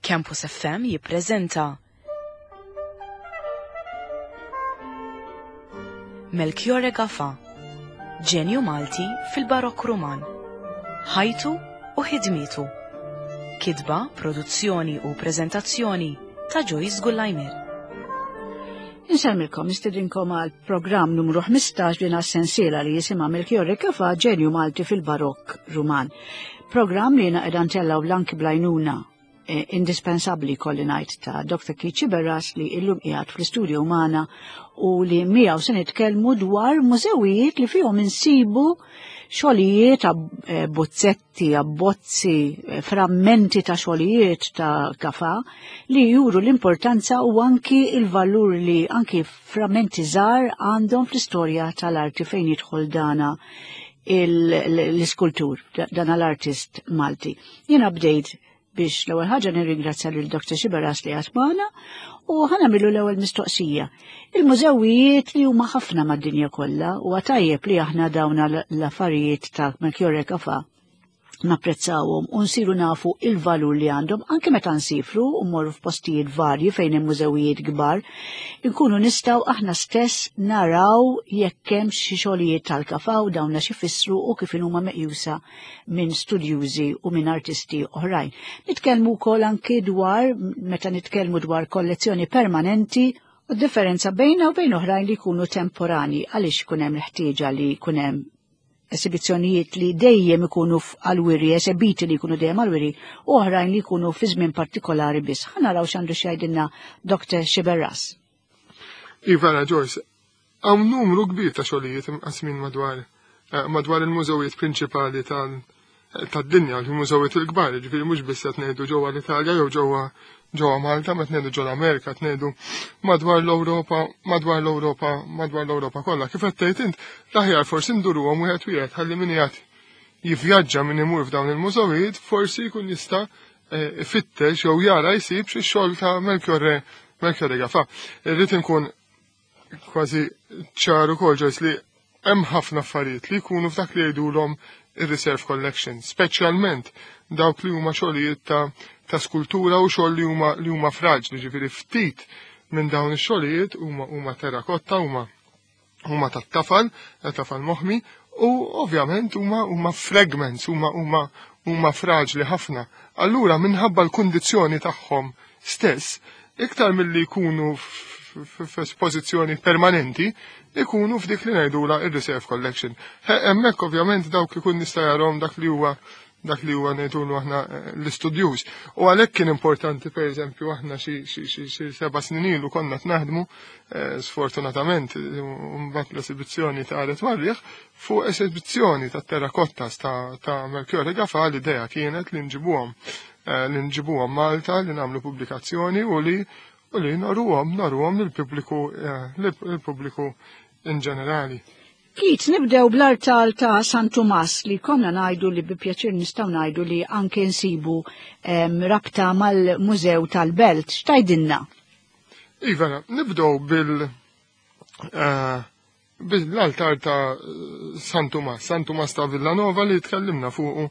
Campus FM jippreżenta Melchiorre Gafa, ġenju Malti fil-Barokk Ruman. Ħajtu u ħidmietu. Kitba, produzzjoni u preżentazzjoni ta' Joyce Gullajmer. Inselmilkom, nistedinkom għal programm numru 15 din sensiela li jisimha Melchiorre Gafa, ġenju Malti fil-Barokk Ruman. Programm li jiena qiegħda ntellaw blanki blajnuna indispensabbli kolli ngħid ta' Dr. Kici Berras li illum qiegħed fl-istudju magħna u li miegħu se nitkellmu dwar mużewijiet li fihom insibu xogħlijiet bozzetti, abbozzi, frammenti ta' xogħlijiet ta' Gafa li juru l-importanza u anki il-valur li anki frammenti żgħar għandhom fl-istorja tal-arti fejn jidħol dana l-iskultur, dan l-artist Malti. Jiena bdejt biex l-ewwel ħaġa nirringrazzja lil Dr. Kici Berras li għatmana u ħanamillu l-ewwel mistoqsija. Il-mużewijiet li huma ħafna mad-dinja kollha u tajjeb li aħna dawna l-affarijiet ta' Melchiorre Gafa napprezzawhom u nsiru nafu il-valur li għandhom anke meta nsifru u mmorru f'postijiet varji fejn hemm mużewijiet kbar, inkunu nistgħu aħna stess naraw jekk hemm xi xogħlijiet tal-Gafa u dawn xi jfissru u kif huma meqjusa minn studjużi u minn artisti oħrajn. Nitkellmu wkoll anke dwar meta nitkellmu dwar kollezzjoni permanenti u differenza bejna u bejn oħrajn li jkunu temporani għaliex ikun hemm l-ħtieġa li jkun hemm esibizzjonijiet li dejjem ikunu għal-wiri, esibiti li jkunu dejjem għal-wiri, u oħrajn li jkunu fi żmien partikolari biss. Ħanaraw x'għandu x'jgħidilna Dr. Kici Berras. Iva, Joyce, hawn numru kbir ta' xogħlijiet imqasmin madwar il-mużewijiet prinċipali tad-dinja, il-mużewijiet il-kbar, ġifieri mhux biss qed ngħidu ġewwa l-Italja jew ġewwa Malta, ma tnejdu ġewwa Amerika, tnejdu madwar l-Ewropa kollha. Kif qed tgħid int, l-aħjar forsi nduruhom wieħed ħalli min qiegħed jivvjaġġa min imur f'dawn il-mużewijiet forsi jkun jista' ifittex jew jara jsib xi xogħol ta' Melchiorre Gafa. Irrid inkun kważi ċar ukoll Joyce li hemm ħafna affarijiet li jkunu f'dak li jgħidulhom ir-reserve collection, speċjalment dawk li huma xogħlijiet ta' skultura u xogħol li huma fraġli, ġifieri ftit minn dawn ix-xogħlijiet huma terrakotta, huma tat-tafal moħmi u ovvjament huma fragments, huma fraġli ħafna. Allura minħabba l-kundizzjoni tagħhom stess, iktar milli jkunu f'espożizzjoni permanenti, ikunu f'dik li ngħidula ir-reserve collection. Hemmhekk ovvjament dawk ikun nista' jarahom dak li huwa ngħidulu aħna l-istudjuż. U għalhekk kien importanti pereżempju aħna xi 7 snin ilu konna naħdmu sfortunatament mbagħad l-esibizzjoni ta' Aret Warrieħ fuq esibizzjoni tat-terrakottas ta' Melchiorre Gafa li idea kienet li nġibuhom Malta li nagħmlu pubblikazzjoni u li naruhom lill-pubbliku in ġenerali. Kit, nibdew bl-artal ta' San Tomas li konna ngħidu li bi pjaċir nistgħu ngħidu li anke nsibu rabta mal-Mużew tal-Belt. X'tgħidilna? Iva, nibdew bil-altar ta' San Tomas ta' Villanova li tkellimna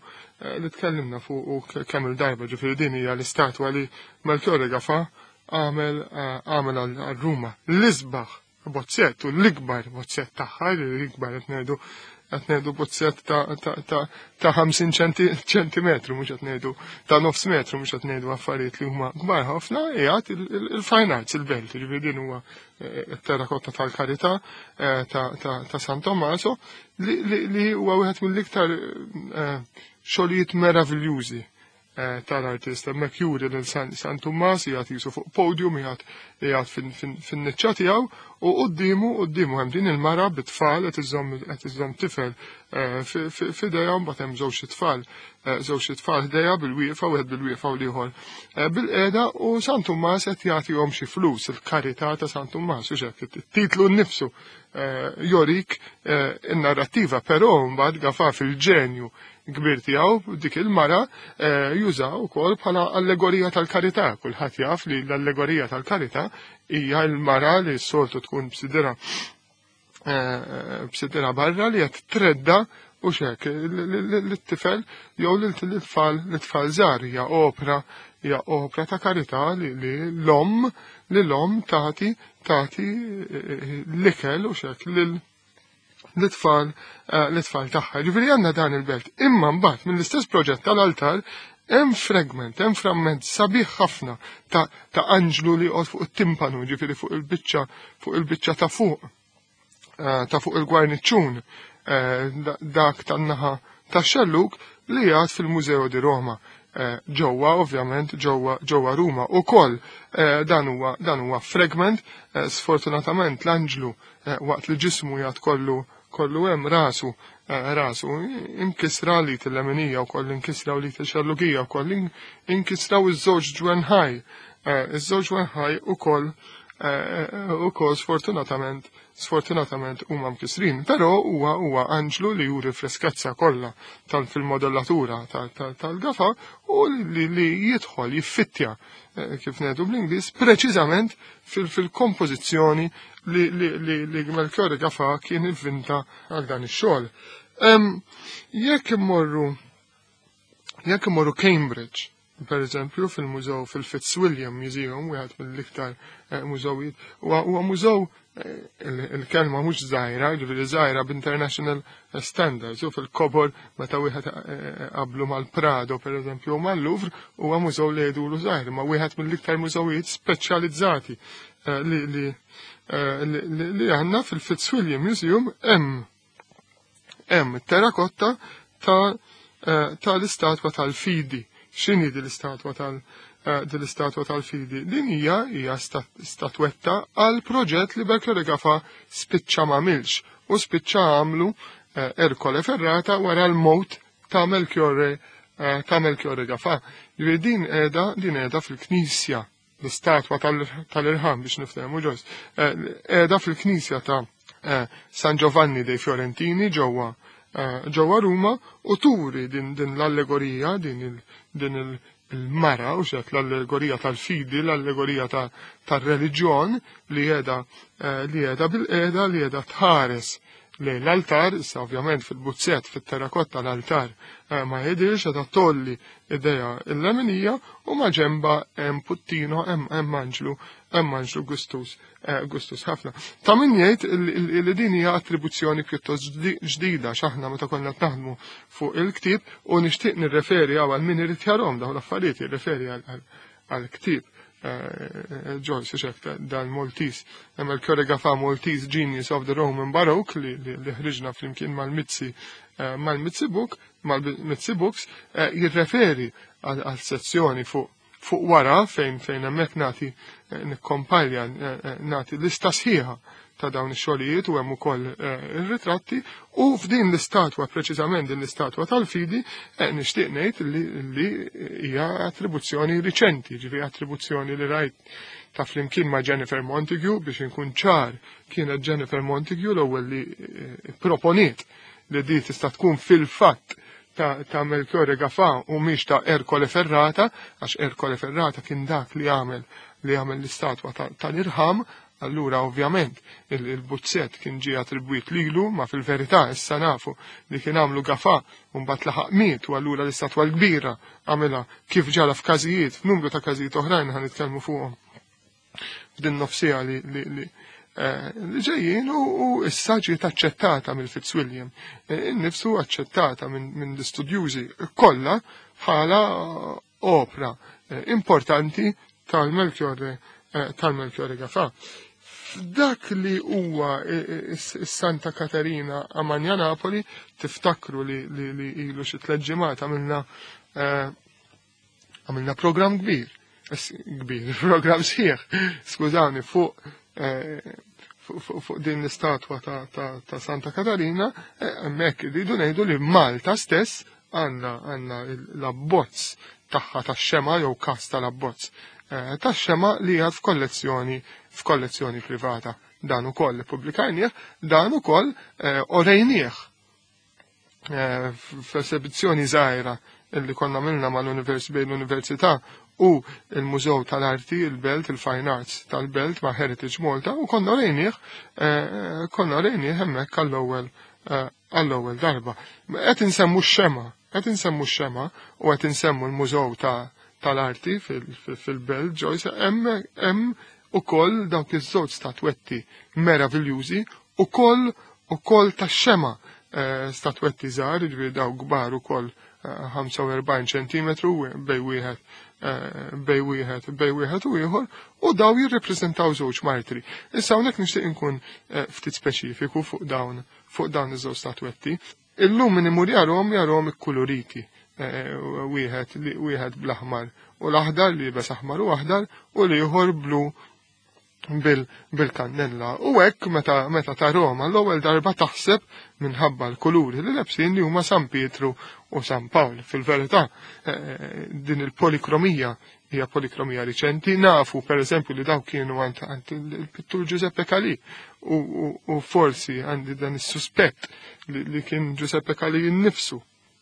fuqu kemm il-darba, ġifieri din hija l-istatwa li Melchiorre Gafa għamel għal-Ruma. L-isbaħ bozzett u l-ikbar bozzett tagħha, l-ikbar qed ngħidu bozzett ta' 50 ċentimetru, mhux qed ngħidu ta' nofs metru, mhux qed ngħidu affarijiet li huma kbar ħafna, qiegħed il-Fine Arts il-Belt, ġifieri din huwa t-terrakotta tal-Karità ta' San Tommaso li huwa wieħed mill-iktar xogħlijiet meraviljużi tal-artist. Hemmhekk juri lil San Tommas qiegħed jisu fuq podium qiegħed fin-niċċa tiegħu u qudiemu hemm din il-mara bit-tfal qed iżomm tifel f'idejha mbagħad hemm żewġ tfal ħdejha bil-wieqfa wieħed bil-wieqfa u ieħor bil-qiegħda u San Tommas qed jagħtihom xi flus, il-karità ta' San Tommas u hekk it-titlu nnifsu jorik in-narrattiva, però mbagħad Gafa fil-ġenju kbir tiegħu dik il-mara jużaw ukoll bħala allegorija tal-karità. Kulħadd jaf li l-allegorija tal-karità hija l-mara li s-soltu tkun b'sidera barra li qed tredda u xek l-tifel jew l-tfal żgħar hija opra hija opra ta' karità li l-om tagħti l-ikel u xek l-tfal tagħha. Ġifieri għandna dan il-belt. Imma mbagħad mill-istess proġett tal-altar hemm framment sabiħ ħafna ta' anġlu li qod fuq it-timpanu, ġifieri fuq il-biċċa ta' fuq il-gwarniċċun dak tan-naħa tax-xelluk li għad fil-Mużeo di Roma. Ġewwa ovvjament ġewwa Ruma ukoll dan huwa fragment sfortunatament l-anġlu waqt li ġismu jgħid kollu hemm rasu inkisra li t-lemenija wkoll inkisraw li t-xellugija wkoll inkisraw iż-żewġ ġwenħaj. Iż-żewġ ġwenħaj ukoll sfortunatament huma mkisrin, però huwa anġlu li juri freskazza kollha fil-modellatura tal-gafa u li jidħol jiffittja kif ngħidu bl-Ingliż preċiżament fil-kompożizzjoni li Melchiorre Gafa kien ivvinta għal dan ix-xogħol. Jekk immorru Cambridge, per eżempju fil-mużew fil-Fitzwilliam Museum, wieħed mill-iktar mużewijiet, huwa mużew il-kelma mhux żgħira, ġifieri żgħira b'international standards, u fil-Kobor meta wieħed qablu mal-Prado pereżempju u mal-Louvre huwa mużew li jduru żgħir, ma wieħed mill-iktar mużewijiet speċjalizzati li għandna fil-Fitzwilliam Museum hemm terrakotta tal-istatwa tal-Fidi. X'inhi din l-istatwa tal-Fidi? Din hija statwetta għal proġett li Melchiorre Gafa spiċċa m'għamilx u spiċċa għamlu Ercole Ferrata wara l-mowt ta' Melchiorre Gafa. Din qiegħda fil-Knisja l-istatwa tal-Irħam biex niftehmu ġost. Qiegħda fil-Knisja ta' San Giovanni dei Fiorentini ġewwa Ruma u turi din l-allegorija, din il-mara u xek l-allegorija tal-fidi, l-allegorija tal-reliġjon li qiegħda bil-qiegħda li qiegħda tħares lejn l-altar, issa ovvjament fil-buzzett fit-terrakotta l-altar ma jidirx qiegħda tolli idea il-lemenija u ma ġemba hemm puttino hemm anġlu gustus ħafna. Ta' min jgħid li din hija attribuzzjoni pjuttost ġdida x'aħna meta konna naħdmu fuq il-ktieb u nixtieq nirreferi għal min irid jarhom dawn l-affarijiet jirreferi għall-ktieb Joyce xek dal-Maltese, Melchiorre Gafa Maltese Genius of the Roman Baroque li ħriġna flimkien mal-Mitzi Books jirreferi għal sezzjoni fuq wara fejn hemmhekk nagħti nikkompalja nagħti lista sħiħa ta' dawn ix-xogħlijiet u hemm ukoll ir-ritratti u f'din l-istatwa preċiżament din l-istatwa tal-Fidi nixtieq ngħid li hija attribuzzjoni riċenti, ġifieri attribuzzjoni li rajt ta' flimkien ma' Jennifer Montague biex inkun ċar kienet Jennifer Montague l-ewwel li proponiet li di tista' tkun fil-fatt ta' Melchiorre Gafa u mhix ta' Ercole Ferrata, għax Ercole Ferrata kien dak li għamel l-istatwa tal-Irħam, allura ovvjament il-buzzett kien ġie attribwit lilu, ma fil-verità issa nafu li kien għamlu Gafa u mbagħad laħaq miet u allura l-istatwa l-kbira għamilha kif ġara f'każijiet, f'numru ta' każijiet oħrajn ħan nitkellmu fuqhom f'din nofsija li ġejjin u issa ġiet aċċettata mill-Fitzwilliam. Innifsu aċċettata minn l-istudjużi kollha bħala opra importanti tal-Melchiorre Gafa. Dak li huwa Santa Caterina a Napoli tiftakru li ilu xi tliet ġimgħat għamilna programm kbir, programm sħiħ, skużawni, fuq din l-istatwa ta' Santa Caterina, hemmhekk iridu ngħidu li Malta stess għandna l-abbozz tagħha tax-xema jew każ tal-abbozz tax-xema li għad f'kollezzjoni privata. Dan ukoll pubblikajnieh, dan ukoll orejnieh f'esibizzjoni żgħira illi konna milna bejn l-Università u il-Mużew tal-Arti, il-Belt, il-Fine Arts tal-Belt ma' Heritage Malta u konna rejnieh hemmhekk għall-ewwel darba. Qed insemmu x-xema u qed insemmu l-Mużew ta' tal-arti fil-Belt Joyce hemm ukoll dawk iż-żewġ statwetti meraviljużi ukoll tax-xema statwetti żgħar, jiġifieri daw kbar ukoll 45 centimetru bej wieħed u ieħor u daw jirrepreżentaw żewġ martri. Issa hawnhekk nixtieq inkun ftit speċifiku fuq dawn iż-żewġ statwetti. Illum min imur jarhom ikkuluriti. Wieħed bl-aħmar u l-aħdar li jibes aħmar u aħdar u l-ieħor blu bil-kannella. U hekk meta tarhom l-ewwel darba taħseb minħabba l-kuluri li lebsin li huma San Pietru u San Pawl. Fil-verità din il-polikromija hija polikromija riċenti. Nafu pereżempju li daw kienu għand il-pittur Giuseppe Calì u forsi għandi dan is-suspett li kien Giuseppe Calì nnifsu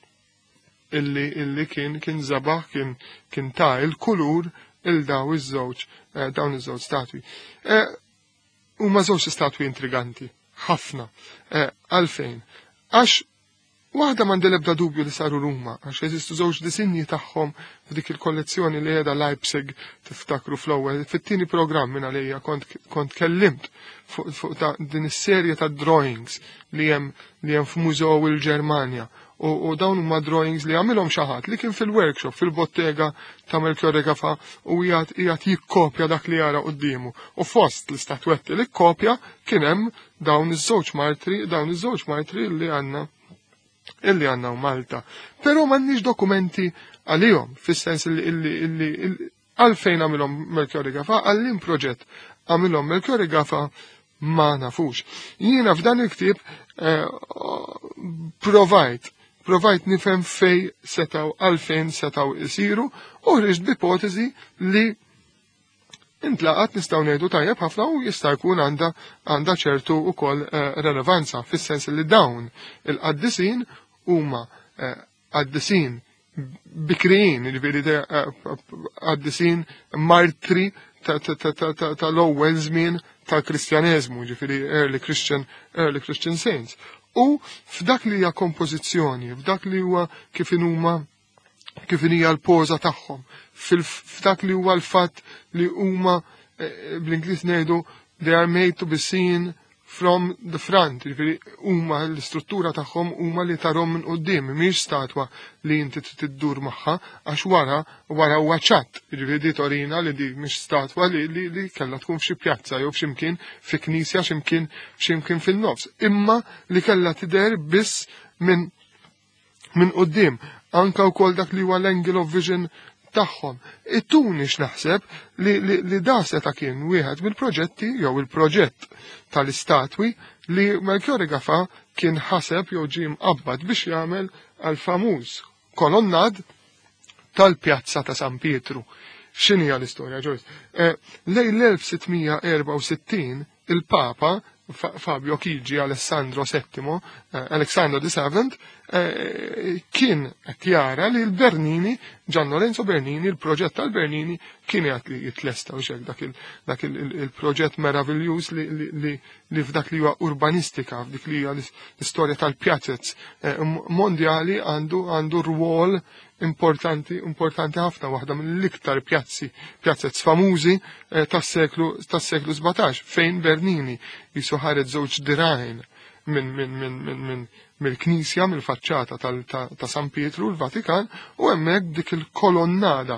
illi kien zabaħ kien ta' il-kulur il-dawn iż-żewġ statwi. Huma żewġ statwi intriganti, ħafna. Għalfejn? Għax waħda m'għandi l-ebda dubju li saru Ruma, għax jeżistu żewġ disinji tagħhom f'dik il-kollezzjoni li qiegħda Leipzig tiftakru fl-ewwel. Fit-tieni programm minn għalija kont kellimt fuq din is-serje ta' drawings li hemm f'mużew il-Ġermanja. U dawn huma drawings li għamilhom xi ħadd li kien fil-workshop fil-bottega ta' Melchiorre Gafa u qiegħed jikkopja dak li jara qudiemu. U fost l-istatwetti li kkopja kien hemm dawn iż-żewġ martri li għandna Malta. Però m'għandniex dokumenti għalihom fis-sens li għalfejn għamilhom Melchiorre Gafa għall-im proġett għamilhom Melchiorre Gafa ma nafux. Jiena f'dan il-ktieb provajt nifhem għalfejn setaw isiru u ħriġt b'ipotezi li intlaqat nistgħu ngħidu tajjeb ħafna u jista' jkun għandha ċertu wkoll relevanza fis-sens li dawn il-qaddisin huma qaddisin bikrijin, jiġifieri qaddisin martri tal-ewwel żmien tal-Kristjaneżmu, jiġifieri early Christian saints. U f'dak li hija kompożizzjoni, f'dak li huwa kif hija l-poża tagħhom, f'dak li huwa l-fatt li huma bl-Ingliż ngħidu they are made to be seen from the front, jiġifieri huma l-istruttura tagħhom huma li tarhom minn quddiem, mhix statwa li inti tiddur magħha għax wara huwa ċatt, jiġifieri di torina li di mhix statwa li kellha tkun f'xi pjazza jew f'ximkien fi knisja x'imkien fin-nofs, imma li kellha tidher biss minn quddiem, anke wkoll dak li huwa l-angle of vision tagħhom. Ittuni x'naħseb li da seta' kien wieħed mill-proġetti jew il-proġett tal-istatwi li Melchiorre Gafa kien ħaseb jew ġie mqabbad biex jagħmel għall-famuż kolonnad tal-Pjazza ta' San Pietru. X'inhi l-istorja, Joyce? Lejn l-1664 il-Papa Fabio Chigi Alessandro VII, Alexander VII, kien qed jara li l-Bernini, Gian Lorenzo Bernini, il-proġett tal-Bernini kien qed jitlesta u dak il-proġett meraviljuż li f'dak li huwa urbanistika, f'dik li hija l-istorja tal-pjazzez mondjali għandu rwol importanti ħafna, waħda mill-iktar pjazzez famużi tas-seklu 17 fejn Bernini jisu ħareġ żewġ dirajn mill-Knisja, mill-faċċata ta' San Pietru l-Vatikan u hemmhekk dik il-kolonnada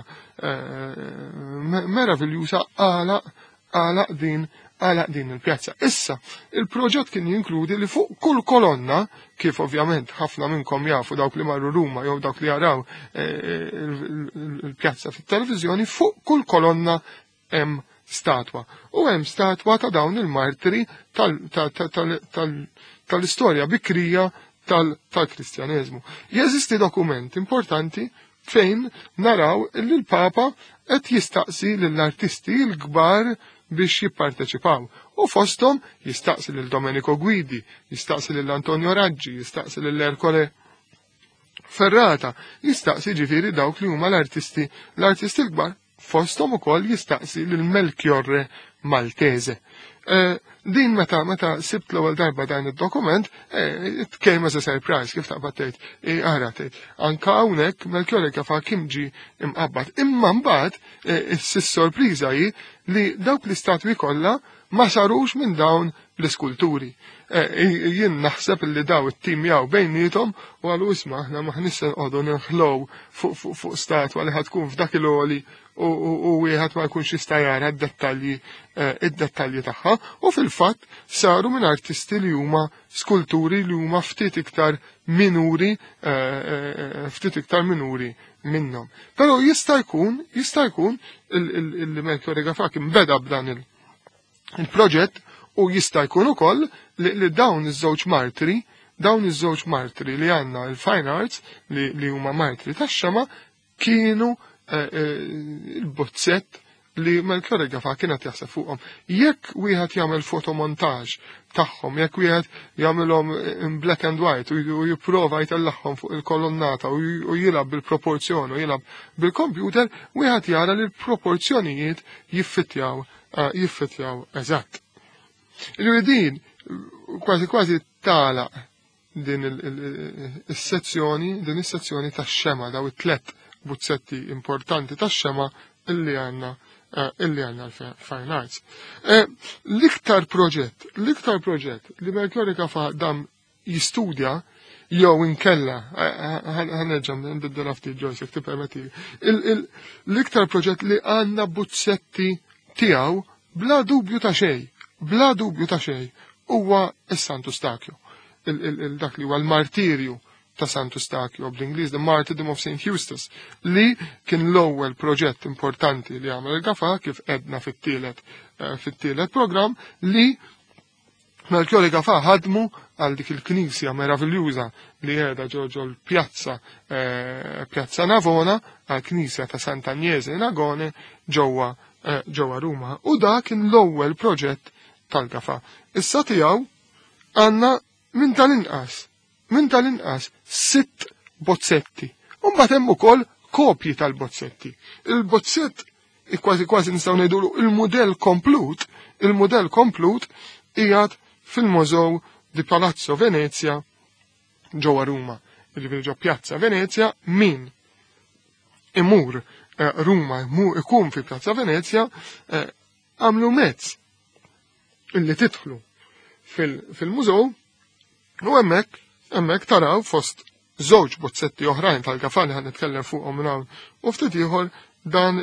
meraviljuża għalaq din il-pjazza. Issa, il-proġett kien jinkludi li fuq kull kolonna, kif ovvjament ħafna minnkom jafu dawk li marru Ruma jew dawk li jaraw il-pjazza fit-televiżjoni, fuq kull kolonna hemm statwa. U hemm statwa ta' dawn il-martiri tal-istorja bikrija tal-Kristjaneżmu. Jeżisti dokument importanti fejn naraw li l-Papa qed jistaqsi lill-artisti l-kbar biex jipparteċipaw. U fosthom jistaqsi lil Domenico Guidi, jistaqsi lil Antonio Raggi, jistaqsi lil Ercole Ferrata, jistaqsi ġifieri dawk li huma l-artisti l-kbar. Fosthom ukoll jistaqsi lil Melchiorre Maltese. din meta sibt l-ewwel darba dan id-dokument, it came as a surprise kif taqbad tgħid, ara tgħid. Anka hawnhekk Melchiorre Gafa kim ġi imqabbad. Imma mbagħad is-sorpriża hi li dawk l-istatwi kollha ma sarux minn dawn l-iskulturi. Jien naħseb li daw it-tim jaw bejnietom u għalu isma' aħna maħnissa nqogħdu ninħlow fuq statwa li ħadkun f'dak il-għoli u wieħed ma jkunx jista' jara id-dettalji tagħha u fil-fatt saru minn artisti li huma skulturi li huma ftit iktar minuri minnhom. Però jista' jkun il-Melchiorre Gafa kien beda b'dan il-proġett u jista' jkun ukoll li dawn iż-żewġ martri li għandna il-Fine Arts li huma martri tax-xema kienu il-bozzett li Melchiorre Gafa kienet jaħseb fuqhom. Jekk wieħed jagħmel fotomontaġġ tagħhom, jekk wieħed jagħmilhom in black and white u jipprova jtellagħhom fuq il-kolonnata u jilab bil-proporzjon u jilab bil-kompjuter, wieħed jara li l-proporzjonijiet jiffitjaw eżatt. Il-din kważi tala din is-sezzjoni tax-xema daw it-tlet buzzetti importanti tax-xema illi għandna l-Fine Arts. L-iktar proġett li Melchiorre Gafa dam jistudja jew inkella ħanerġa' nbiddel ftit Joyce jekk tippermetti. L-iktar proġett li għandna buzzetti tiegħu bla dubju ta' xejn huwa s-Santo Stachio. Dak li huwa l-martirju ta' Santo Stachio bl-Ingliż The Martyrdom of St. Eustace li kien l-ewwel proġett importanti li għamel il-Gafa kif qedna fit-tielet programm li Melchiorre Gafa ħadmu għal dik il-Knisja meraviljuża li qiegħda ġo l-Pjazza Navona għal Knisja ta' Sant'Agnese Nagone ġewwa Ruma. U da kien l-ewwel proġett tal-Gafa. Issa tiegħu għandna minn tal-inqas 6 bozzetti. U mbagħad hemm ukoll kopji tal-bozzetti. Il-bozzett kważi nistgħu ngħidulu il-mudell komplut qiegħed fil-Mużew di Palazzo Venezia ġewwa Ruma. Jiġifieri ġo Pjazza Venezia min imur Ruma ikun fi Pjazza Venezia għamlu mezz illi tidħlu fil-mużew u hemmhekk taraw fost żewġ bozzetti oħrajn tal-Gafa li ħan nitkellem fuqhom minn hawn u ftit ieħor dan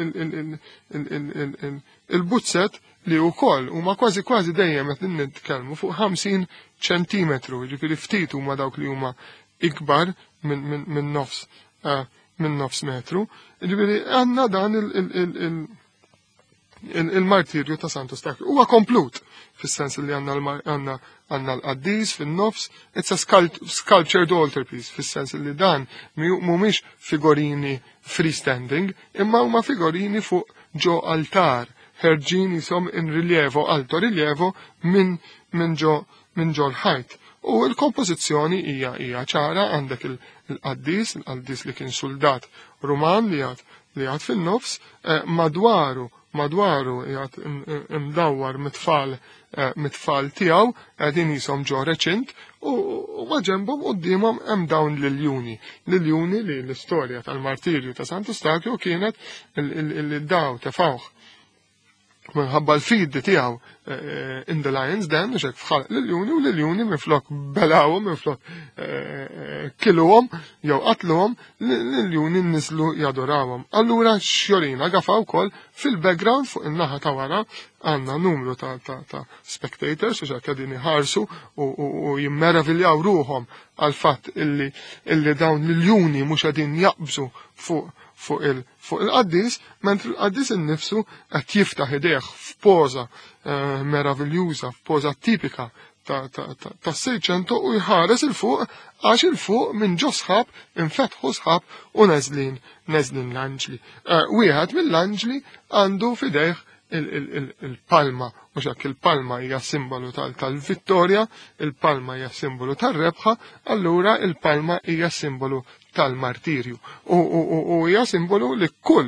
il-buzzett li wkoll huma kważi dejjem qed nitkellmu fuq 50 ċentimetru, jiġifieri ftit huma dawk li huma ikbar minn nofs metru. Jiġifieri għandna dan il-martirju ta' Santo Stachio. Huwa komplut fis-sens li għandna l-qaddis fin-nofs, it's a sculptured altarpiece fis-sens li dan mhumiex figorini freestanding, imma huma figorini fuq ġo altar, ħerġin jisom in rilievo, alto rilievo minn ġo l-ħajt. U l-kompożizzjoni hija ċara għandek il-qaddis li kien soldat Ruman li għad fin-nofs madwaru jgħat imdawwar mit-tfal tiegħu qegħdin jisom ġo reċint u maġembhom qudiemhom hemm dawn l-iljuni li l-istorja tal-martirju ta' Santo Stachio kienet il-daw tefawh minħabba l-fidi tiegħu in the Lion's Den xek fħalq l-iljuni u l-iljuni minflok belawhom minflok kiluhom jew qatluhom l-iljuni nislu jadorawhom. Allura xjorina Gafa wkoll fil-background fuq in-naħa ta' wara għandna numru ta' spectators xek qegħdin iħarsu u jimmeraviljaw ruhom għal fatt illi dawn l-iljuni mhux qegħdin jaqbżu fuq il-qaddis, mentri il-qaddis innifsu qed jiftaħ idejh f'poża meraviljuża, f'poża tipika ta' Seicento u jħares il-fuq għax il-fuq minn ġo sħab infetħu sħab u neżlin l-anġli. Wieħed mill-anġli għandu fidejh il-palma, u xak il-palma hija simbolu tal-vittorja, il-palma hija simbolu tal-rebħa, allura il-palma hija simbolu tal-martirju. U hija simbolu li kull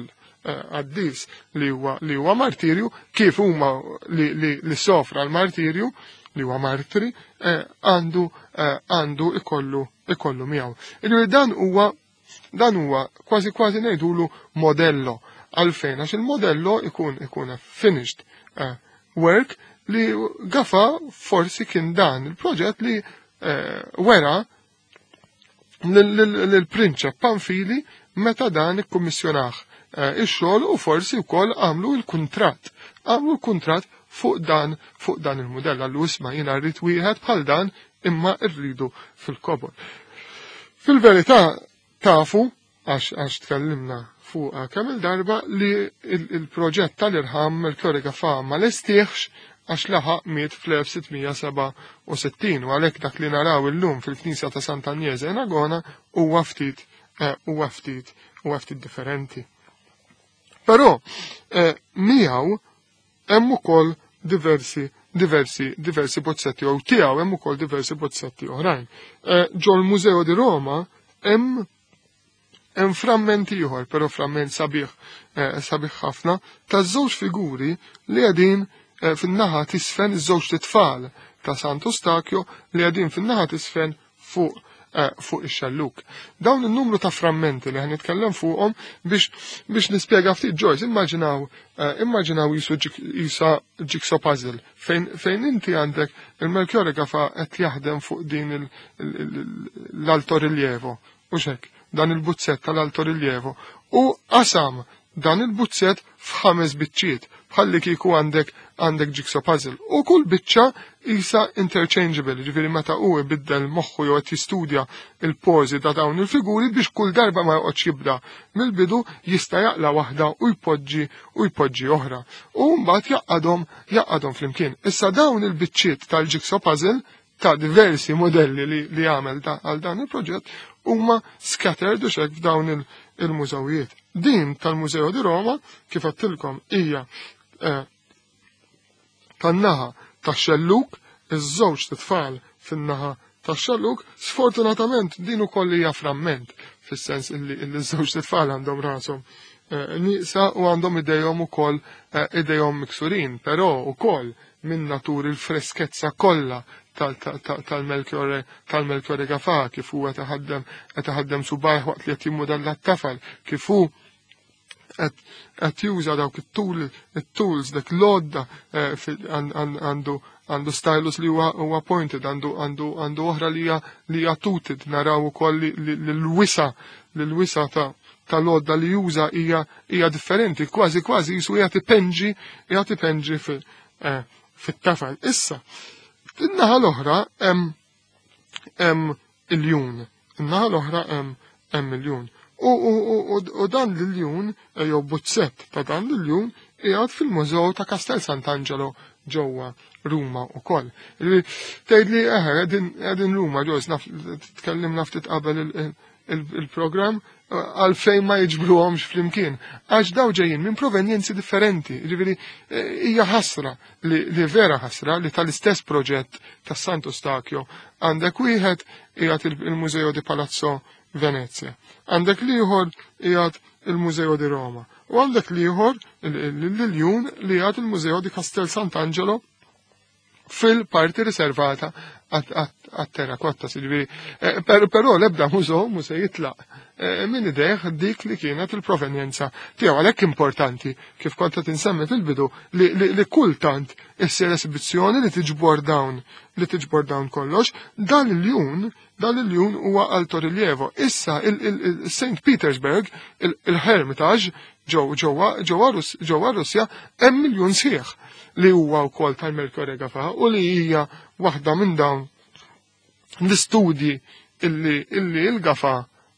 Addis li huwa martirju kif huma li sofra l-martirju li huwa martri għandu ikollu miegħu. Dan huwa kważi ngħidulu modello għalfejn għax il-modello ikun finished work li Gafa forsi kien dan il-proġett li wera l-prinċep Panfili meta dan ikkummissjonaħ ix-xogħol u forsi wkoll għamlu l-kuntratt fuq dan il-modell għallu isma' jiena rrid wieħed bħal dan imma rridu fil-kobor. Fil-verità tafu għax tkellimna fuqha kemm il-darba li il-proġett tal-irħam Melchiorre Gafa ma lestieħx għax laħaq miet fl-1667 u għalhekk dak li naraw illum fil-Knisja ta' Sant'Agnese in Agona huwa ftit differenti. Però miegħu hemm ukoll diversi bozzetti u tiegħu hemm ukoll diversi bozzetti oħrajn. Ġo l-Museo di Roma hemm frammenti ieħor, però framment sabiħ ħafna ta' żewġ figuri li qegħdin fin-naħa tisfen iż-żewġ titfal ta' Sant'Eustachio li qegħdin fin-naħa tisfen fuq ix-xalluk. Dawn in-numru ta' frammenti li ħanitkellem fuqhom biex nispjega ftit Joyce, immaġinaw jisa jigsaw puzzle fejn inti għandek il-Melchiorre Gafa qed jaħdem fuq din l-altorilievo u xek, dan il-buzzett tal-altorilievo u qasam dan il-buzzett f'5 biċċiet bħalli kieku għandek jigsaw puzzle u kull biċċa isa interchangeable, ġifieri meta hu ibiddel moħħu jew qed jistudja il-pożi ta' dawn il-figuri biex kull darba ma joqgħodx jibda mill-bidu jista' jaqla waħda u jpoġġi oħra. U mbagħad jaqadhom flimkien. Issa dawn il-biċċiet tal-jigsaw puzzle ta' diversi modelli li għamel għal dan il-proġett huma scattered u xek f'dawn il-mużewijiet. Din tal-Museo di Roma kif għattilkom hija tan-naħa tax-xelluk, iż-żewġ titfal fin-naħa tax-xelluk, sfortunatament din ukoll hija framment, fis-sens illi ż-żewġ titfal għandhom rashom nieqsa u għandhom idejhom miksurin, però ukoll minn natur il-freskezza kollha tal-Melchiorre Gafa kif huwa qed iħaddem subajh waqt li qed jimmodella t-tafal, kif hu qed juża dawk it-tools dak l-għodda għandu stylus li huwa pointed, għandu oħra li hija tuted, naraw ukoll l-wisa tal-għodda li juża hija differenti, kważi jisu jagħti penġi fit-tafal. Issa, in-naħa l-oħra hemm il-jun. In-naħa l-oħra hemm il-jun. U dan l-jun, jew buzzett ta' dan l-jun, qiegħed fil-Mużew ta' Castel Sant'Angelo ġewwa Ruma wkoll. Tgħidli qegħdin Ruma ġoż tkellimna ftit qabel il-programm għalfejn ma jiġbruhomx flimkien. Għax daw ġejjin minn provenjenzi differenti. Ġifieri hija ħasra li vera ħasra li tal-istess proġett tas Sant'Eustachio għandek wieħed qiegħed il-Museo di Palazzo Venezia. Għandek liħor qiegħed il-Museo di Roma. U għandek liħor l-jun li qiegħed il-Museo di Castel Sant'Angelo fil-parti riservata għat-terrakotta, però l-ebda mużej jitlaq minn ideħ dik li kienet il-provenjenza tiegħu. Għalhekk importanti kif kont qed insemmi fil-bidu li kultant issir esibizzjoni li tiġbor dawn kollox. Dan il-jun huwa altorilievo. Issa il-St. Petersburg, il-Hermitage ġewwa Russja hemm miljun sħiħ li huwa wkoll tal-Melchiorre Gafa u li hija waħda minn dawn l-istudji illi il-Gafa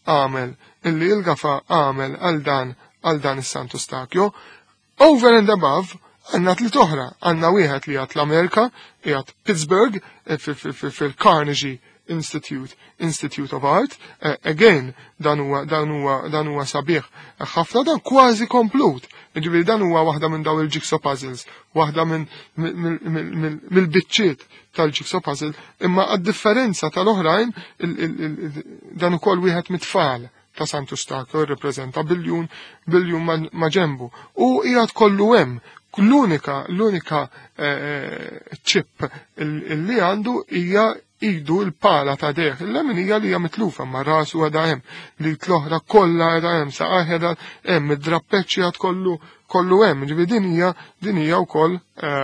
għamel għal dan is-Sant'Eustachio. Over and above għandna tliet oħra, għandna wieħed li għad l-Amerika, qiegħed Pittsburgh fil-Carnegie Institute of Art. Again, dan huwa sabiħ ħafna, dan kważi komplut. Ġifieri dan huwa waħda minn daw il-jigsaw puzzles, waħda mill-biċċiet tal-jigsaw puzzle, imma għad-differenza tal-oħrajn dan ukoll wieħed mit-tfal ta' Sant'Eustachio jirrepreżenta biljun ma' ġembu. U qiegħed kollu hemm l-unika ċip li għandu hija idu l-pala ta' deħ. Il-leminija li hija mitlufa ma' rasu għada hemm, li t-loħra kollha għada hemm, saqaħ għada hemm, id-drappeċċi għad kollu hemm. Ġifi din hija wkoll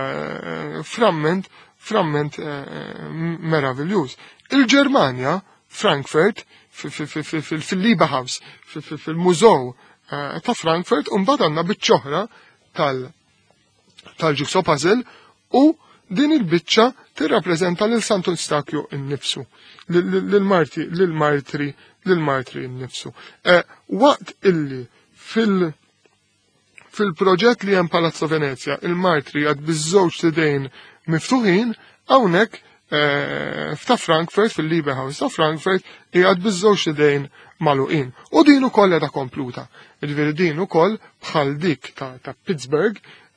framment meravigliuż. Il-Ġermanja, Frankfurt, fil-Liebehaus, fil-mużow ta' Frankfurt, mbagħad għandna biċ-ċoħra tal-Jigsaw puzzle u din il-biċċa tirrappreżenta lil Sant'Eustachio innifsu, lil-martri innifsu. Waqt illi fil-proġett li hemm Palazzo Venezia il-martri għad biż-żewġ tidejn miftuħin, hawnhekk f'ta' Frankfurt fil-Liebehaus ta' Frankfurt qiegħed biż-żewġ idejn magħluqin. U din ukoll qiegħda kompluta. Jiġifieri din ukoll bħal dik ta' Pittsburgh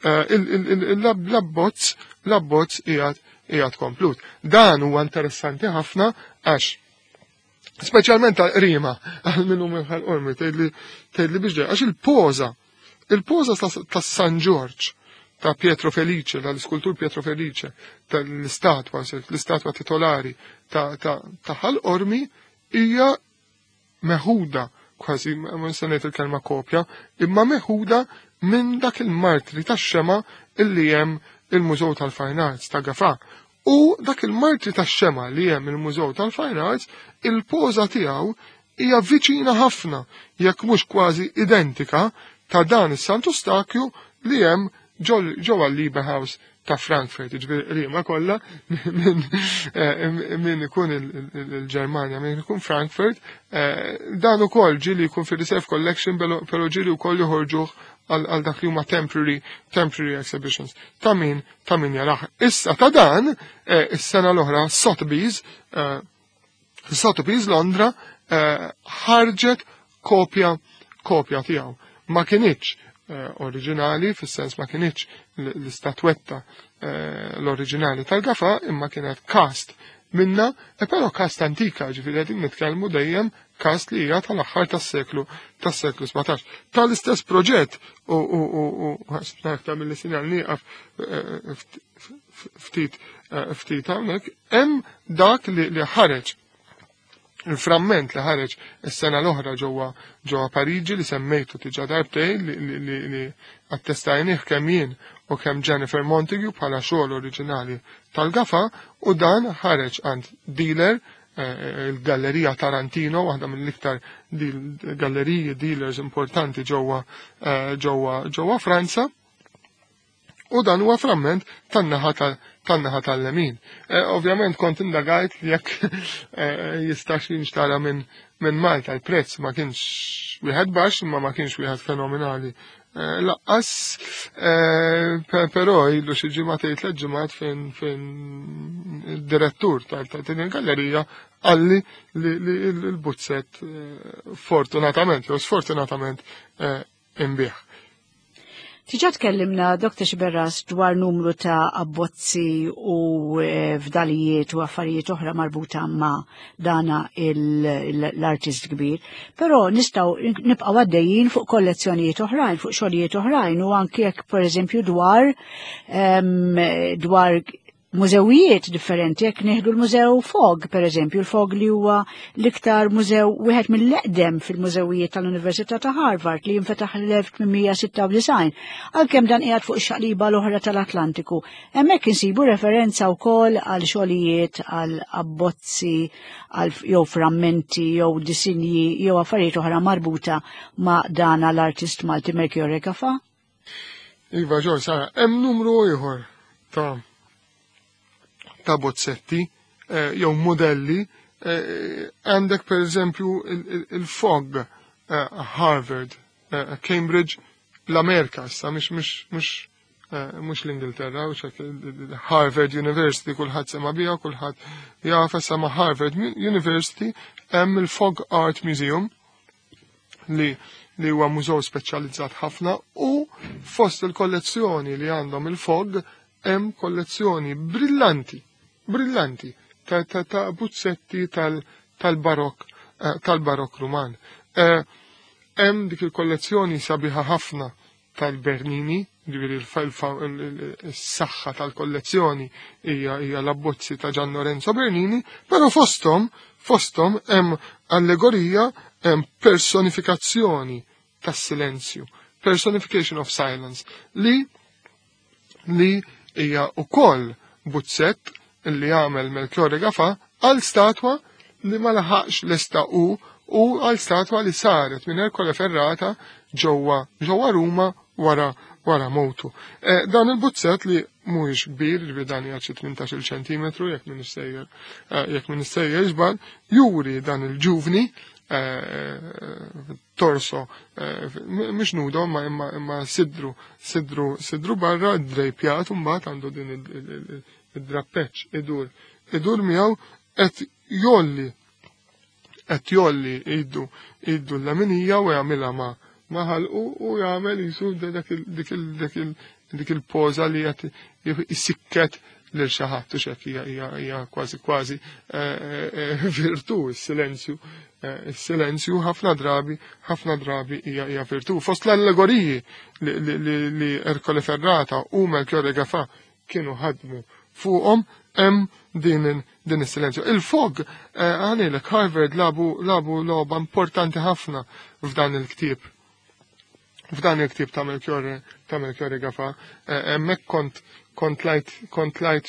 l-abbozz qiegħed komplut. Dan huwa interessanti ħafna għax speċjalment ta' Rima għal minnu minħal ormi tgħidli biex għax il-poża ta' San George ta' Pietro Felice, tal-iskultur Pietro Felice, l-istatwa titolari ta' ħal-ormi hija meħuda, kważi ma nsejt il-kelma kopja, imma meħuda minn dak il-martri tax-xema illi hemm il-Mużew tal-Fine Arts ta' Gafà. U dak il-martri tax-xema li hemm il-Mużew tal-Fine Arts, il-poża tiegħu hija viċina ħafna, jekk mhux kważi identika ta' dan is-Sant'Eustachio li hemm ġewwa l-Liebehaus ta' Frankfurt, ġifieri Rima kollha minn ikun il-Ġermanja, minn ikun Frankfurt, dan ukoll ġieli jkun fir-Reserve Collection, però ġieli wkoll joħorġuh għal dak li huma temporary exhibitions. Ta' min jaraħ. Issa ta' dan is-sena l-oħra Sotheby's Londra ħarġet kopja tiegħu. Ma kienitx oriġinali, fis-sens ma kienitx l-istatwetta l-oriġinali tal-Gafà, imma kienet cast minna, però cast antika, ġifieri qegħdin nitkellmu dejjem cast li hija tal-aħħar tas-seklu 17. Tal-istess proġett u ta' mill-sinjal nieqaf ftit hawnhekk, hemm dak li ħareġ il-framment li ħareġ is-sena l-oħra ġewwa Pariġi li semmejtu tiġa darbtejn li attestajnih kemm jien u kemm Jennifer Montague bħala xogħol oriġinali tal-Gafà, u dan ħareġ għand dealer il-Gallerija Tarantino, waħda mill-iktar galleriji dealers importanti ġewwa Franza, u dan huwa framment tan-naħa tal-lemin. Ovvjament kont indagajt li jekk jistax jinxtara minn Malta, il-prezz ma kienx wieħed baxx imma ma kienx wieħed fenomenali. Laqqas, però ilu xi ġimgħatejn tliet ġimgħat fejn id-direttur tal-din il-gallerija qalli li l-buzzett fortunatament jew sfortunatament imbieħ. Tiġa tkellimna, Dr. Xiberras, dwar numru ta' abbozzi u fdalijiet u affarijiet oħra marbuta ma' dana l-artist kbir, però nistaw nibqaw għaddejjin fuq kollezzjonijiet oħrajn, fuq xogħlijiet oħrajn, u anke jekk pereżempju dwar mużewijiet differenti, jekk neħdu l-Mużew Fogg, pereżempju, l-Fogg li huwa l-iktar mużew wieħed mill-eqdem fil-mużewijiet tal-Università ta' Harvard li jinfetaħ l-1896, għalkemm dan qiegħed fuq ix-xaqliba l-oħra tal-Atlantiku. Hemmhekk insibu referenza wkoll għal xogħlijiet, għal abbozzi, għal jew frammenti, jew disinji, jew affarijiet oħra marbuta ma' dan l-artist Malti Melchiorre Gafà. Iva ġor, Sara, hemm numru ieħor ta' bozzetti, jew modelli, għandek per eżempju il-Fogg, Harvard, Cambridge, l-Amerika, issa mhux l-Ingilterra, Harvard University, kulħadd sema biha, kulħadd jaf sema Harvard University, hemm il-Fogg Art Museum li huwa mużew speċjalizzat ħafna, u fost il-kollezzjoni li għandhom il-Fogg hemm kollezzjoni brillanti ta' buzzetti tal-barokk ruman. Hemm dik il-kollezzjoni sabiħa ħafna tal-Bernini, ġifieri is-saħħa tal-kollezzjoni hija l-abbozzi ta' Gian Lorenzo Bernini, però fosthom hemm allegorija, hemm personifikazzjoni tas-silenzju, personification of silence, li hija ukoll buzzett li għamel Melchiorre Gafà għal statwa li ma laħaqx l-esta u għal statwa li saret minn Ercole Ferrata ġewwa Ruma wara motu. Dan il-buzzett li mhuwiex kbir, dan hija 18 centimetru jekk min issejjer ġbal, juri dan il-ġuvni torso mhux nudo imma sidru barra drejpjat u mbagħad għandu din id-drappeċ idur miegħu qed jolli iddu l-laminija u jagħmilha ma' ħalqu u jagħmel jisu dik il-poża li qed isikket lil xi ħadd u x'hekk hija kważi virtu is-silenzju ħafna drabi hija virtu. Fost l-allegoriji li Ercole Ferrata u Melchiorre Gafà kienu ħadmu fuqhom hemm din is-silenzju. Il-fog għanilek Harvard labu logħba importanti ħafna f'dan il-ktieb. F'dan il-ktieb ta' Melchiorre Gafà, hemmhekk kont lajt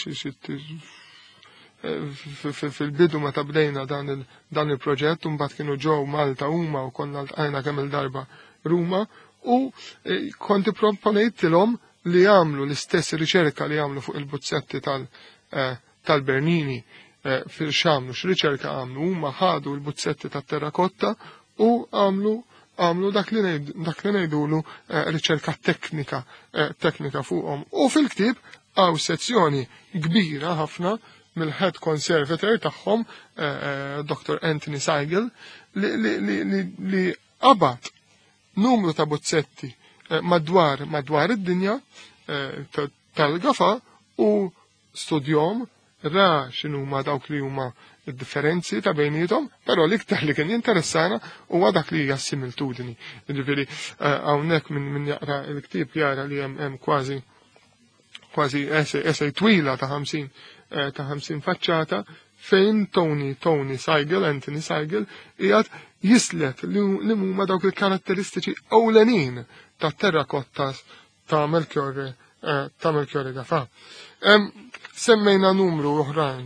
fil-bidu meta bdejna dan il-proġett, u mbagħad kienu ġew Malta huma u konna ltqajna kemm il-darba Ruma, u kont ipproponejtilhom li jagħmlu l-istess riċerka li jagħmlu fuq il-buzzetti tal-Bernini fil-xamlu, x'riċerka għamlu, huma ħadu l-buzzetti tat-terrakotta u għamlu dak li ngħidulu riċerka teknika fuqhom. U fil-ktieb għaw sezzjoni kbira ħafna mill-head conservator tagħhom, Dr. Anthony Seigel, li qabad numru ta' bozzetti madwar id-dinja tal-Gafà u studjom ra x'inhuma dawk li huma id-differenzi ta' bejnietom, però l-iktar li kien jinteressana huwa dak li hija similtudini. Jiġifieri hawnhekk min jaqra l-ktieb jara li hemm kważi essay twila ta' 50 faċċata fejn Anthony Seigel qiegħed jislet li huma dawk il-karatteristiċi ewlenin tat-terrakottas ta' Melchiorre Gafà. Semmejna numru oħrajn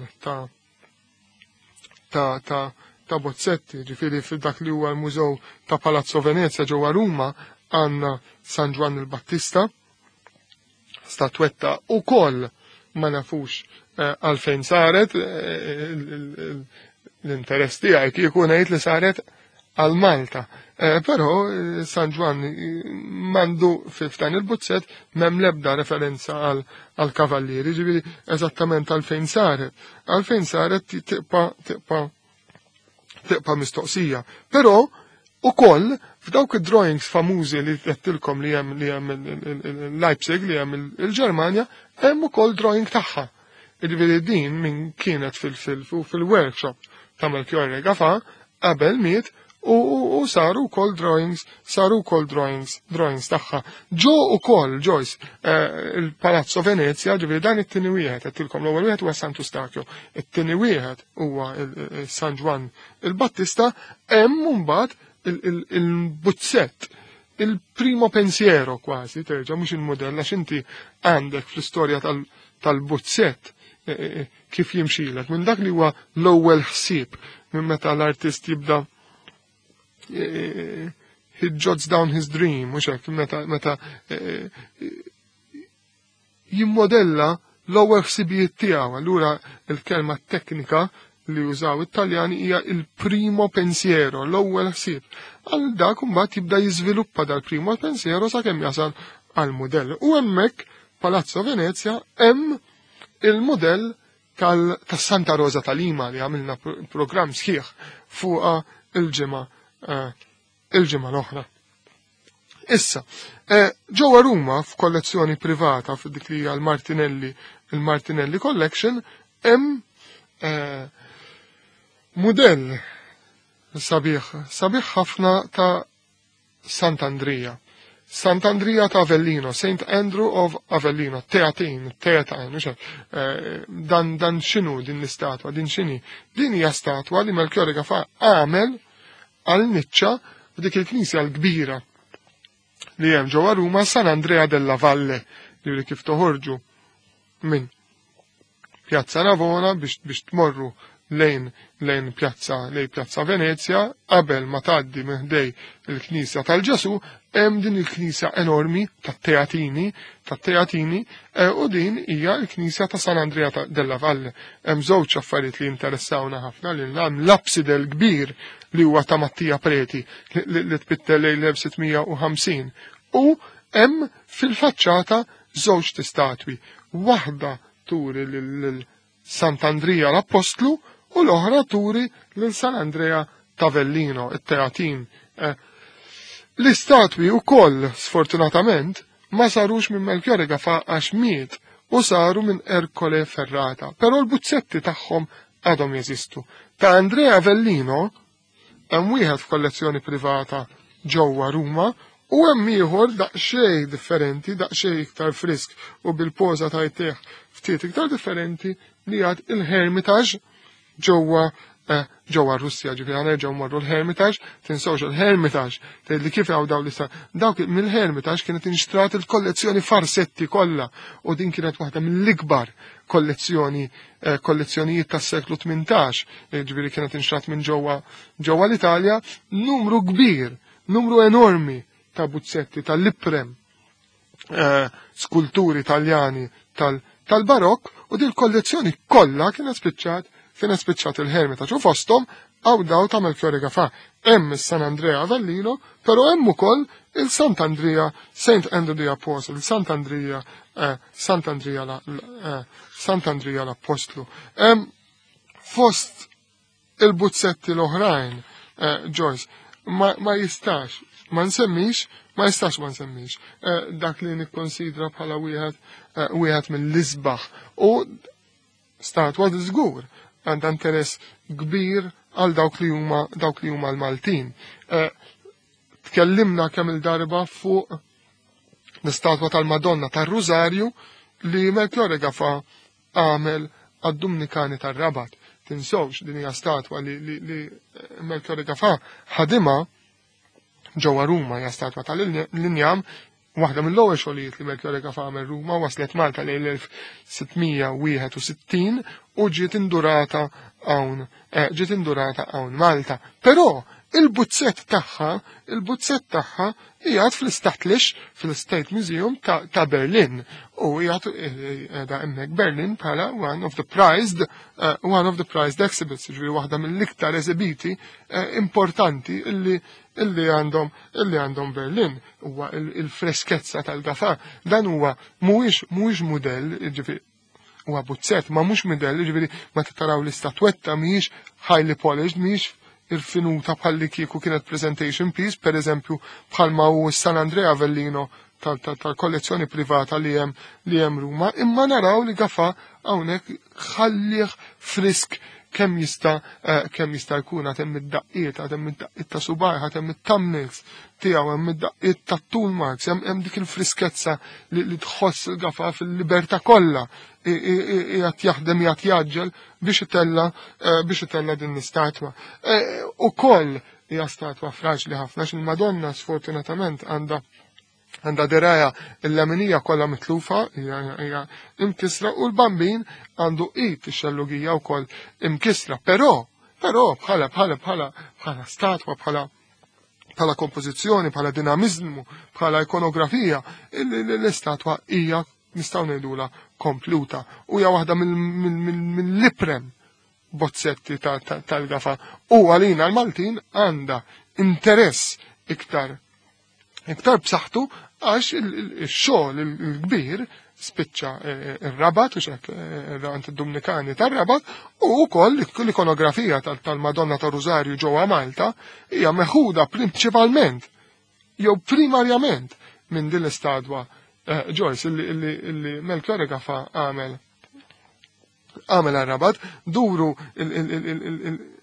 ta' bozzetti, ġifieri f'dak li huwa l-Mużew ta' Palazzo Venezia ġewwa Ruma għandna San Juan il-Battista, statwetta ukoll ma nafux għalfejn saret, l-interess tiegħi kieku ngħid li saret għal Malta. Però San Juan mandu f'dan il-buzzett m'hemm l-ebda referenza għal kavallieri, ġifieri eżattament għalfejn saret. Għalfejn saret tiqpa mistoqsija. Però ukoll f'dawk id-drawings famużi li qedtilkom li hemm Leipzig li hemm il-Ġermanja, hemm ukoll drawing tagħha. Jiġifieri din min kienet fil-workshop ta' Melchiorre Gafà qabel miet u saru wkoll drawings tagħha. Ġo ukoll Joyce il-Palazzo Venezia, ġifieri dan it-tieni wieħed qedtilkom l-ewwel wieħed huwa Sant'Eustachio, it-tieni wieħed huwa San Juan il-Battista, hemm mbagħad il-buzzett, il-primo pensiero kważi, terġa' mhux il-modell għax inti għandek fl-istorja tal-buzzett kif jimxilek, minn dak li huwa l-ewwel ħsieb minn meta l-artist jibda he jots down his dream, mhux hekk meta jimmodella l-ewwel ħsibijiet tiegħu. Allura il-kelma teknika li użaw it-Taljani hija il-primo pensiero, l-ewwel ħsieb. Għal dak imbagħad jibda jiżviluppa dal-primo pensiero sakemm jasal għal mudell. U hemmhekk Palazzo Venezia hemm il-modell tas-Santa Rosa ta' Lima li għamilna programm sħiħ fuqha il-ġimgħa l-oħra. Issa, ġewwa Ruma f'kollezzjoni privata f'dik li hija il-Martinelli Collection hemm mudell sabiħ ħafna ta' Sant'Andrea. Sant'Andrea ta' Avellino, St. Andrew of Avellino, teatin, dan xinu din l-istatwa, din xini? Din hija statwa li Melchiorre Gafa għamel għal niċċa dik il-knisja l-kbira li hemm ġewwa Ruma San Andrea della Valle, li kif toħorġu minn Pjazza Navona biex tmorru lejn Pjazza Venezia, qabel ma tgħaddi meħdej il-Knisja tal-Ġesu, hemm din il-Knisja enormi tat-Teatini, u din hija l-Knisja ta' San Andrea della Valle. Hemm żewġ affarijiet li interessawna ħafna li hemm l-abside l-kbir li huwa ta' Mattia Preti li tbittel lejn 1650 u hemm fil-faċċata żewġ statwi. Waħda turi lil Sant'Andrea l-Apostlu u l-oħra turi lil San Andrea ta' Avellino, it-Teatin. L-istatwi wkoll sfortunatament ma sarux minn Melchiorre Gafa għax miet u saru minn Ercole Ferrata, però l-buzzetti tagħhom għadhom jeżistu. Ta' Andrea Avellino hemm wieħed f'kollezzjoni privata ġewwa Ruma u hemm ieħor daqsxejn differenti, daqsxejn iktar frisk u bil-poża tajtih ftit iktar differenti li għad il-Hermitage ġewwa Russja, ġifieri nerġgħu marru l-Hermitage, tinsewx il-Hermitage tgħidli kif hawn dawn l-istat. Dawk mill-Hermitage kienet inxtrat il-kollezzjoni Farsetti kollha u din kienet waħda mill-ikbar kollezzjonijiet tas-seklu 18, ġifieri kienet inxtrat minn ġewwa l-Italja, numru kbir, numru enormi ta' buzzetti tal-Liprem, skulturi Taljani tal-Barokk u din kollezzjoni kollha kienet spiċċat il-Hermitage u fosthom daw ta' Melchiorre Gafa. Hemm is-San Andrea Avellino, però hemm ukoll il-Sant'Andrea, St. Andrew the Apostle, Sant'Andrea l-Apostlu. Fost il-buzzetti l-oħrajn, Joyce, ma jistax ma nsemmix dak li nikkonsidra bħala wieħed mill-isbaħ u statwa żgur għandha interess kbir għal dawk li huma l-Maltin. Tkellimna kemm il-darba fuq l-istatwa tal-Madonna tar-Rużarju li Melchiorre Gafa għamel għad-Dominikani tar-Rabat. Tinsewx din hija statwa li Melchiorre Gafa ħadimha ġewwa Ruma, hija statwa tal-Injam, waħda mill-ewwel xogħlijiet li Melchiorre Gafa għamel Ruma waslet Malta lejn 1661 u ġiet indurata hawn Malta. Però il-buzzett tagħha qiegħed fl-Stattlich fil-State Museum ta' Berlin u qiegħed hemmhekk Berlin bħala one of the prized exhibits, ġifieri waħda mill-iktar eżibiti importanti illi għandhom Berlin. Huwa il-freskezza tal-Gafa, dan huwa mhuwiex mudell, ġifieri huwa buzzett, ma mhux modell, ġifieri ma titaraw l-istatwetta mhijiex highly polished, mhijiex irfinuta bħalli kieku kienet presentation piece, per eżempju bħalma hu San Andrea Avellino tal-kollezzjoni privata li hemm Ruma, imma naraw li Gafa hawnhekk ħallih frisk kemm jista' jkun hemm id-daqqiet, hemm id-daqqiet ta' subaj, hemm it-thumbnails tiegħu, hemm id-daqqiet ta' tool marks, hemm dik il-friskezza li tħoss il-Gafa fil-libertà kollha qiegħed jaħdem qiegħed jaġġel biex itella din l-istatwa. Ukoll hija statwa fraġli ħafna x'il-Madonna sfortunatament għandha deraja l-leminija kollha mitlufa, hija imkisra u l-bambin għandu id ix-xellugija wkoll imkisra, però bħala statwa, bħala kompożizzjoni, bħala dinamizmu, bħala ikonografija, l-istatwa hija nistgħu ngħidula kompluta u hija waħda mill-liprem bozzetti tal-Gafa u għalina l-Maltin għandha interess iktar b'saħħtu għax il-xogħol il-kbir spiċċa ir-Rabat u xek għand id-Dominikani tar-Rabat u wkoll l-ikonografija tal-Madonna tar-Rużarju ġewwa Malta hija meħuda prinċipalment jew primarjament minn din l-istadwa Joyce illi Melchiorre Gafa għamel għar-Rabat, duru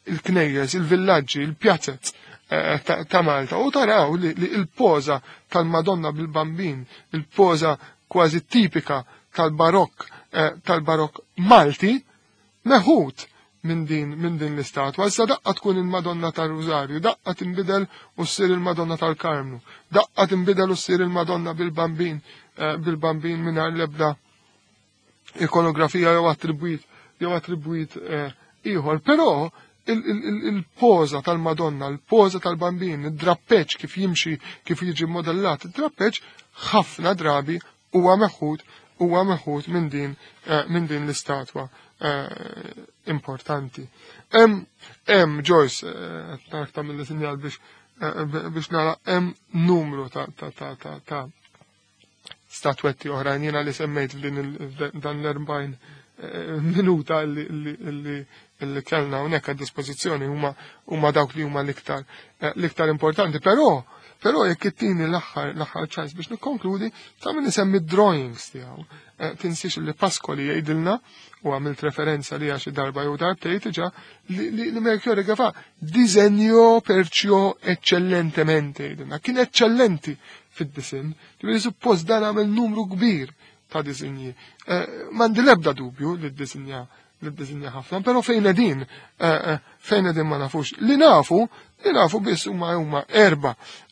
il-knejjes, il-villaġġi, il-pjazzet ta' Malta u taraw li il-poza tal-Madonna bil-Bambin, il-poza kważi tipika tal-barokk Malti, meħud minn din l-istatwa. Issa daqqa tkun il-Madonna tal-Rużarju, daqqa tinbidel u ssir il-Madonna tal-Karmnu, daqqa tinbidel u ssir il-Madonna bil-Bambin mingħajr l-ebda ikonografija jew attribwit ieħor. Però il-poza tal-Madonna, il-poza tal-Bambin, id-drappeġġ kif jimxi, kif jiġi modellat, id-drappeġġ ħafna drabi huwa meħud minn din l-istatwa importanti. Joyce, ta' mill-sinjal biex nara, numru ta' statwetti oħrajn jiena li semmejt dan l-40 minuta li kellna hawnhekk għad-dispożizzjoni huma dawk li huma l-iktar importanti, però jekk ittini l-aħħar ċans biex nikkonkludi ta' min isemmi drawings tiegħu. Tinsix li Pascoli jgħidilna u għamilt referenza li xi darba jew darbtejn diġà li Melchiorre Gafà disegnò perciò eccellentemente jgħidilna. Kien eccellenti fid-disinn, ġifieri suppost dan għamel numru kbir ta' disinji. M'għandi l-ebda dubju li d-disinja ħafna, però fejn qegħdin ma nafux. Li nafu biss huma 4.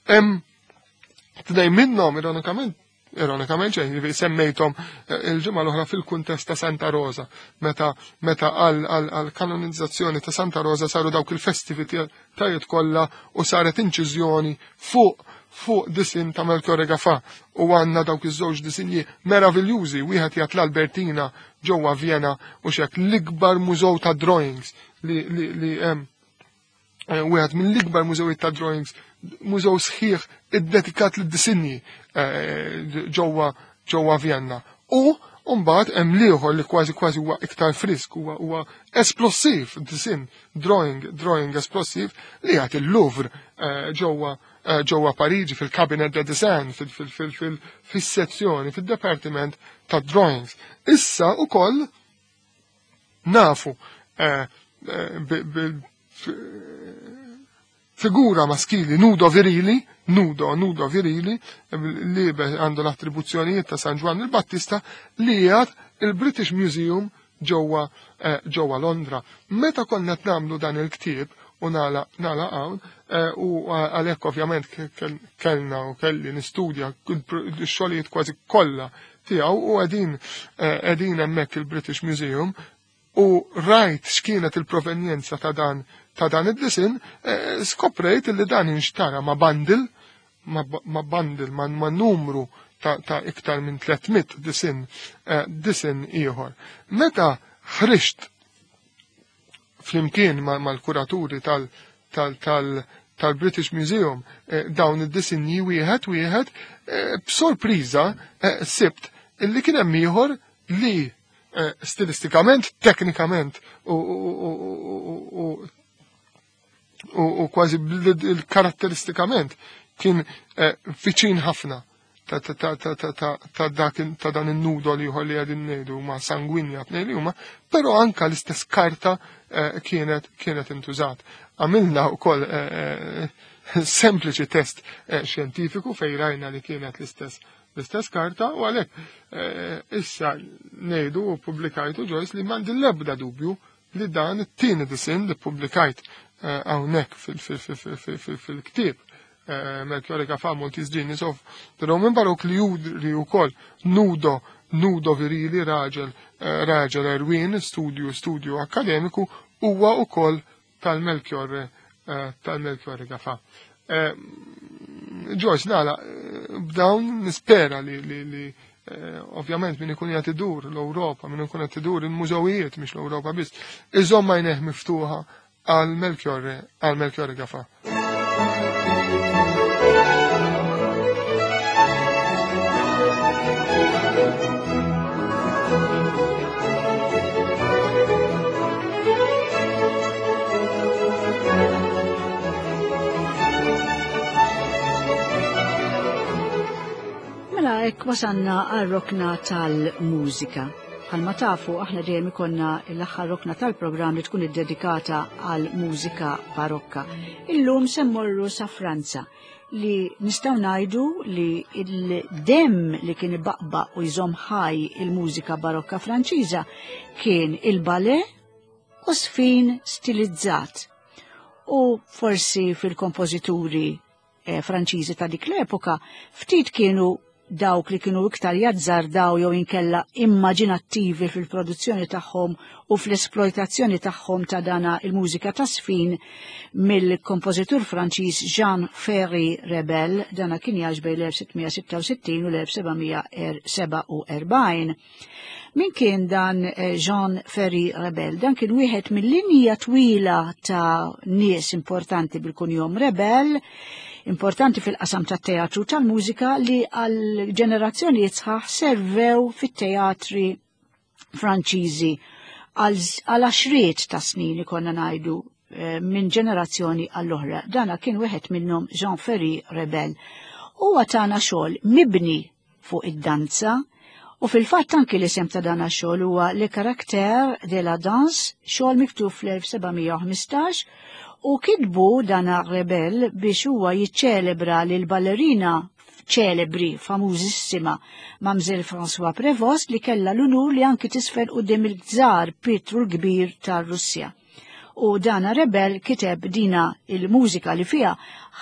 Tnejn minnhom ironikament semmejthom il-ġimgħa l-oħra fil-kuntest ta' Santa Rosa, meta għal kanonizzazzjoni ta' Santa Rosa saru dawk il-festivitajiet kollha u saret inċiżjoni fuq disin ta' Melchiorre Gafà u għandna dawk iż-żewġ disinji meraviljużi, wieħed jgħat l-Albertina ġewwa Vienna u xek l-ikbar mużew ta' drawings li hemm wieħed minn l-ikbar mużewijiet ta' drawings, mużew sħiħ iddedikat lid-disinji ġewwa Vienna. U mbagħad hemm ieħor li kważi huwa iktar frisk, huwa esplosiv, disin drawing esplosiv li għad il-Louvre ġewwa Pariġi fil-Cabinet de Design, fis-sezzjoni, fid-Departiment ta' Drawings. Issa wkoll nafu figura maskili nudo virili li għandu l-attribuzzjonijiet ta' San Juan il-Battista li għad il-British Museum ġewwa Londra. Meta konna nagħmlu dan il-ktieb u nala hawn u għalhekk ovvjament kelli nistudja x-xogħlijiet kważi kollha tiegħu u qegħdin hemmhekk il-British Museum u rajt x'kienet il-provenjenza ta' dan id-disin, skoprejt li dan inxtara ma' bandil ma' numru ta' iktar minn 300 disin ieħor. Meta ħrixt flimkien mal-kuraturi tal-British Museum dawn id-disinji wieħed b'sorpriża sibt illi kien hemm ieħor li stilistikament, teknikament u kważi karatteristikament kien viċin ħafna ta' dan il-nudo li li għadin nejdu ma' sanguinja tnej li huma, però anka l-istess karta kienet intużat. Għamilna u koll sempliċi test xjentifiku fej rajna li kienet l-istess karta u għalek issa nejdu u publikajtu Joyce li mandi l-ebda dubju li dan it-tieni disin li publikajt hawnhekk fil-ktieb Melchiorre Gafà Multis Genius of the Roman Baroque li judri wkoll nudo virili raġel Erwin studju akademiku huwa wkoll tal-Melchiorre Gafà. Joyce nala b'dawn nispera li ovvjament min ikun jagħti dur l-Ewropa, min ikun jagħti dur il-mużewijiet mhix l-Ewropa biss, iżomm għajnejh miftuħa għal Melchiorre Gafà. Mela, wasanna għal-rokna tal-mużika. bħalma tafu aħna dejjem ikonna l-aħħar rokna tal-programm li tkun iddedikata għal mużika barokka. Illum se mmorru sa Franza li nistgħu ngħidu li il-dem li kien ibaqba u jżomm ħaj il-mużika barokka Franċiża kien il-ballet u sfin stilizzat. U forsi fil-kompożituri Franċiżi ta' dik l-epoka ftit kienu dawk li kienu iktar jazzardaw jew inkella immaġinattivi fil-produzzjoni tagħhom u fl-esploitazzjoni tagħhom ta' dana il-mużika ta' sfin mill-kompożitur Franċiż Jean Ferry Rebel, dana kien jgħix bejn l-1766 u l-1747. Min kien dan Jean Ferry Rebel? Dan kien wieħed mill-linja twila ta' nies importanti bil-kunjom Rebel, importanti fil-qasam tat-teatru tal-mużika li għal ġenerazzjoni sħaħ servew fit-teatri Franċiżi għal għaxriet ta' snin konna ngħidu minn ġenerazzjoni għall-oħra. Dana kien wieħed minnhom Jean Ferry Rebel. Huwa tagħna xogħol mibni fuq id-danza u fil-fatt anki l-isem ta' dana xogħol huwa Le Caractère de la Danse, xogħol miktub fl-1715 u kitbu dana Rebel biex huwa jiċċelebra lil ballerina ċelebri famużissima Mamżel François Prévost li kella l-unur li anki tisfel qudiem il-Żar Pietru l-Kbir tar-Russja. U dana Rebel kiteb dina il-mużika li fiha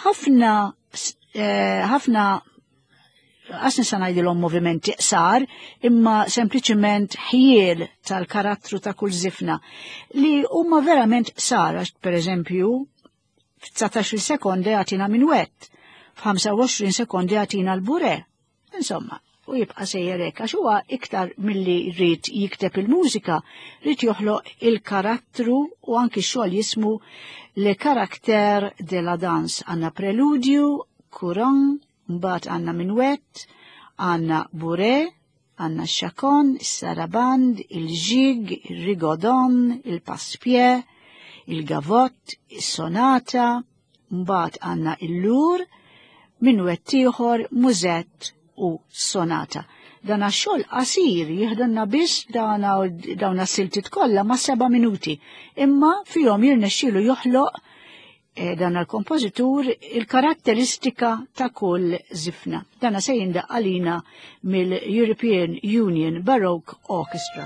ħafna għasni sa ngħidilhom movimenti qsar imma sempliċement ħjiel tal-karattru ta' kull żifna li huma verament qsar għax pereżempju f'19 sekonda jagħtina minuett, f'25 sekonda jagħtina l-bure. Insomma, u jibqa' sejjer hekk għax huwa iktar milli jrid jikteb il-mużika, rrid joħloq il-karattru u anki x-xogħol jismu Le Caractère de la Danse. Għandna preludju, courant, mbagħad għandna minuett, għandna bure, għandna x-xakon, is-saraband, il-ġig, il-rigodon, il-passpie, il-gavott, is-sonata, mbagħad għandna il-lur, minuett ieħor, mużett u sonata. Dan għax-xogħol qasir jieħdulna biss dawn as-siltiet kollha ma' 7 minuti, imma fihom jirnexxielu joħloq dan il-kompożitur il-karatteristika ta' kull żifna. Dana se jindaq għalina mill-European Union Baroque Orchestra.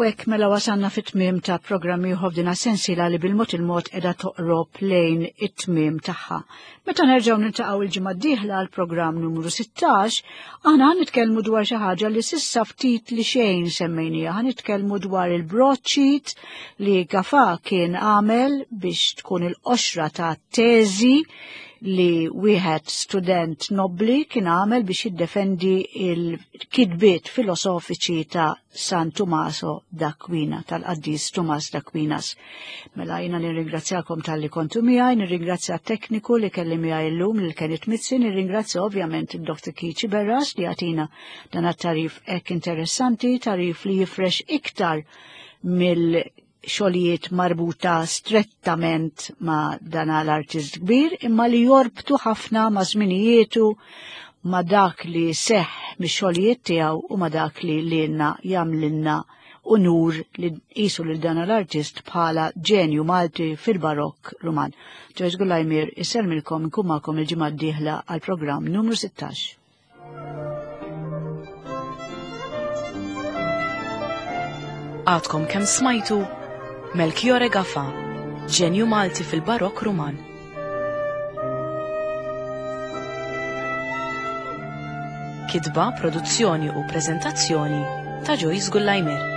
hekk mela wasanna fit-tmiem ta' programmi ħofdina sensiela li bil-mod il-mod qiegħda toqrob lejn it-tmiem tagħha. Meta nerġgħu niltaqgħu il-ġimgħa d-dieħla għal programm numru 16, aħna ħanitkellmu dwar xi ħaġa li s'issa ftit li xejn semmejnija. Ħanitkellmu dwar il-broadsheet li Gafa kien għamel biex tkun il-qoxra ta' teżi li wieħed student nobli kien għamel biex jiddefendi il-kidbiet filosofiċi ta' San Tommaso d'Aquina, tal-Qaddis Tomas d'Aquinas. Mela jiena nirringrazzjakom tal-li kontu miegħi, nirringrazzja t-tekniku li kelli miegħi llum li kienet Mitzi, nirringrazzja ovvjament il-Dr. Kici Berras li għatina dan għat-tarif hekk interessanti, tarif li jifrex iktar xogħlijiet marbuta strettament ma' dan l-artist kbir, imma li jorbtu ħafna ma' żminijietu ma' dak li seħ mix-xogħlijiet tiegħu u ma' dak li lilna jagħmlilna unur li qisu lil dan l-artist bħala ġenju Malti fil-Barokk Ruman. Joyce Gullajmir isselmilkom inkun magħkom il-ġimgħa d-dieħla għal programm numru 16. Għadkom kemm smajtu Melchiorre Gafa, ġenju Malti fil-Barokk Ruman. Kitba, produzzjoni u preżentazzjoni ta' Joyce Gullajmir.